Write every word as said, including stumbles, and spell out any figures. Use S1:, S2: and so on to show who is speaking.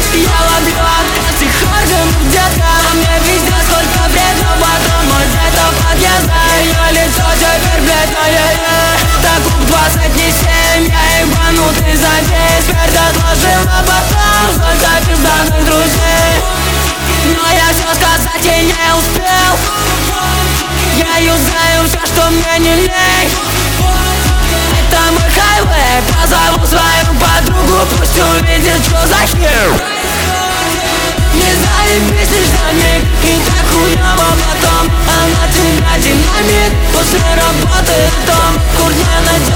S1: Я ловлю от этих органов где-то. Мне пиздец, сколько вредно, потом мой где-то подъезда. Ее лицо теперь блядь, ай-яй-яй. Так куб двадцать не семь, я ебанутый за день. Теперь отложил на потом столько пизданых друзей. Но я все сказать и не успел. Я юзаю все, что мне не лень. Это мой хайвей. Позову свою подругу, пусть увидит, что за хер. Не заебись лишь на миг, и так хуёво потом. Она тебя динамит, после работы дом. Курня на